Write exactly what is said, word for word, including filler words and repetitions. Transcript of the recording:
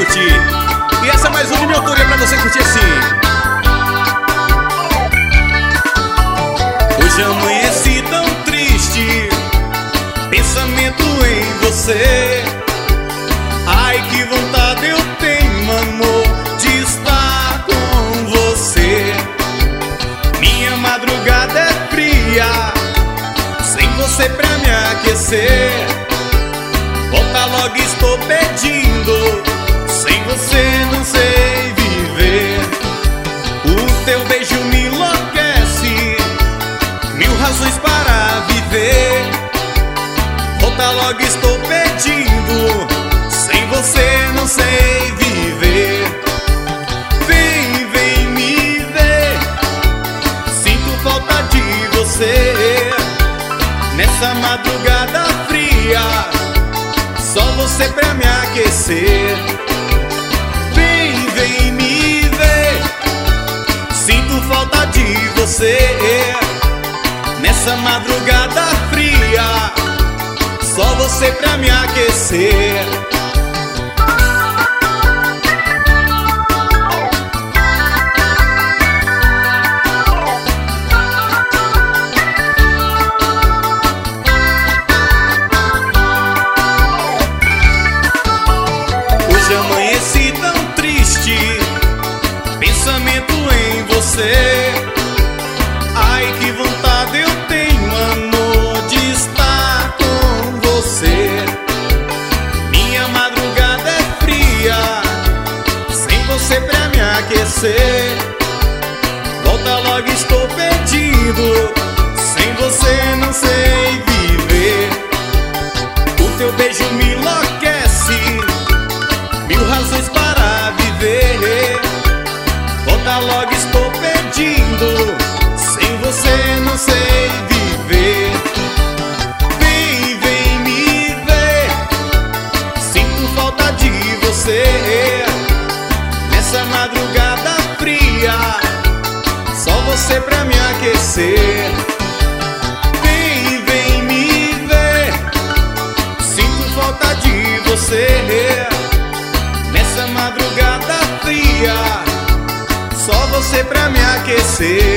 curtir. E essa é mais uma de minha autoria pra você curtir assim. Hoje amanheci tão triste, pensamento em você. Ai, que vontade eu tenho, amor, de estar com você. Minha madrugada é fria, sem você pra me aquecer. Volta logo, estou pedindo, sem você não sei viver. O teu beijo me enlouquece, mil razões para viver. Volta logo, estou pedindo, sem você não sei viver. Vem, vem me ver, sinto falta de você. Nessa madrugada fria, só você pra me aquecer. Vem, vem me ver, sinto falta de você. Nessa madrugada fria, só você pra me aquecer. Hoje amanheci tão triste, pensamento em você. Ai, que vontade eu tenho, amor, de estar com você. Minha madrugada é fria, sem você pra me aquecer. Volta logo, estou perdido, sem você não sei viver. O teu beijo me enlouquece, mil razões para viver. Volta logo, estou pedindo, sem você não sei viver. Vem, vem me ver, sinto falta de você. Nessa madrugada fria, só você pra me aquecer. Vem, vem me ver, sinto falta de você. Nessa madrugada fria, só você pra me aquecer.